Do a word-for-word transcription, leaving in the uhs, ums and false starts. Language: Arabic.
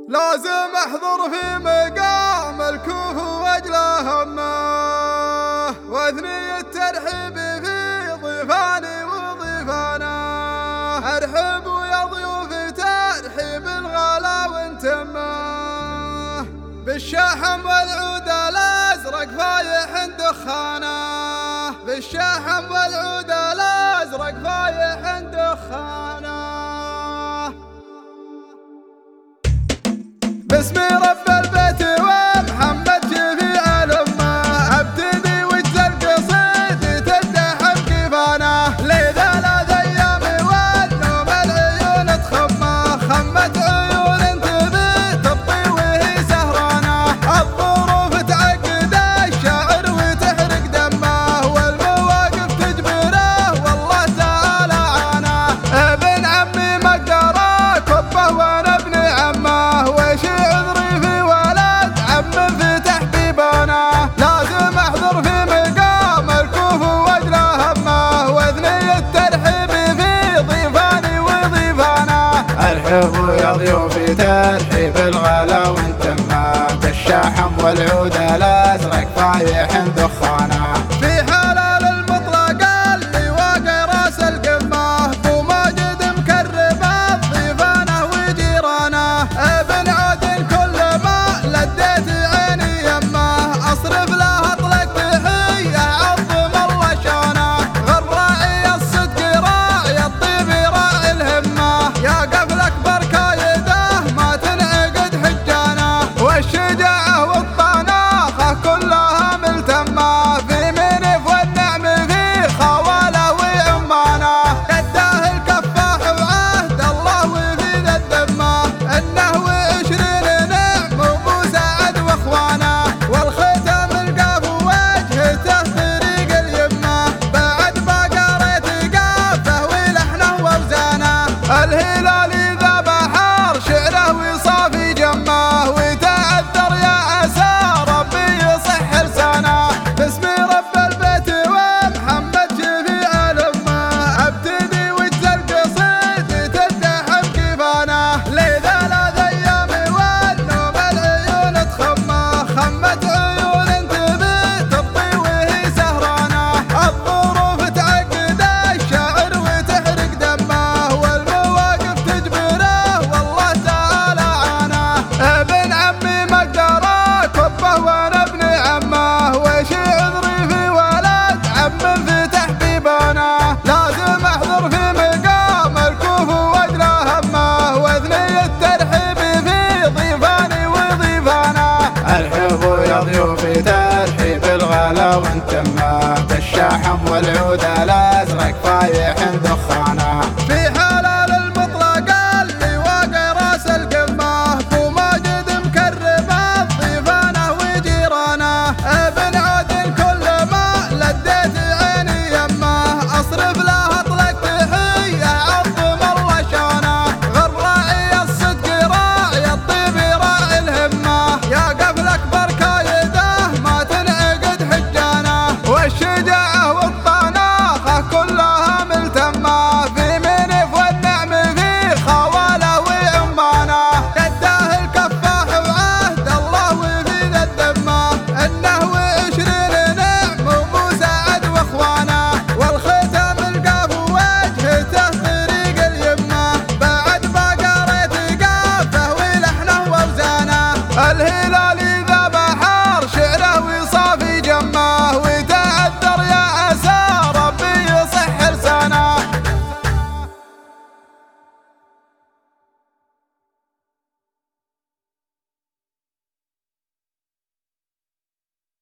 لازم احضر في مقام الكوف واجله همه، واثني الترحيب في ضيفاني وضيفانا. ارحب يا ضيوف ترحيب الغلا وانتمه، بالشحم والعود الازرق فايح دخانه، بالشحم والعود الازرق فايح دخانه. باسم رب البيت ومحمد شفيع الأمة، ابتدي واجزل قصيدي تدحم كيفانا. لي ثلاث ايام والنوم العيون تخمه، خمت عيون تبي تبطي وهي سهرانه. الظروف تعقد الشاعر وتحرق دمه، والمواقف تجبره والله تعالى عاناه. ابن عمي مقدره كبه وانا ابن عمه، وش عذري في ولد عم في تحبيبانا. لازم احضر في مقام الكوف واجله همه، واثني الترحيب في ضيفاني وضيفانا. ارحبوا يا ضيوفي ترحيب الغلا وانتمه، بالشحم والعود الازرق فايح دخانه. في حلال المطلق اللي واقع راس القمه، ابو ماجد مكرم ضيفانه وجيرانه. ابن عود كل ما لديت عيني يمه، اصرف له اطلق تحيه عظم الله شانه. غر راعي الصدق راعي الطيب راعي الهمه، يا قفلك بركايده ما تنعقد حجانه. والشجاعه والطناخه كلها ملتمه، في منف والنعم في خواله وعمانه. قداه الكفاح وعهد الله وفي ذا الذمه، انه وعشرين نعم وابو سعد واخوانه. والختم القاف وجهته طريق اليمه، بعد ما قريت قافه ولحنه واوزانه. الهلال اذا بحر شعره وصافي جمه، وتعذر يا عسى ربي يصح لسانه. باسم رب البيت ومحمد شفيع الامه، ابتدي واجزل قصيدي تدحم كيفانه. لي ثلاث ايام والنوم العيون تخمه، خمت عيون تبي تبطي وهي سهرانه. الظروف تعقد الشاعر وتحرق دمه، والمواقف تجبره والله تعالى عاناه. ابن عمي مقدره كبه وانا ابن عمه، وش عذري في ولد عم في تحبيبانا. لازم احضر في مقام الكوف واجله همه، واثني الترحيب في ضيفاني وضيفانا. ارحبوا يا ضيوفي ترحيب الغلا وانتمه، بالشحم والعود الازرق فايح دخانه. في حلال المطلق اللي واقع راس القمه، ابو ماجد مكرم ضيفانه وجيرانه. ابن عود كل ما لديت عيني يمه، اصرف له اطلق تحيه عظم الله شانه. غر راعي الصدق راعي الطيب راعي الهمه، يا قفلك بركايده ما تنعقد حجانه. والشجاعه والطناخه كلها ملتمه، في منف والنعم في خواله وعمانه. قداه الكفاح وعهد الله وفي ذا الذمه، انه وعشرين نعم وابو سعد واخوانه. والختم القاف وجهته طريق اليمه، بعد ما قريت قافه ولحنه واوزانه. الهلال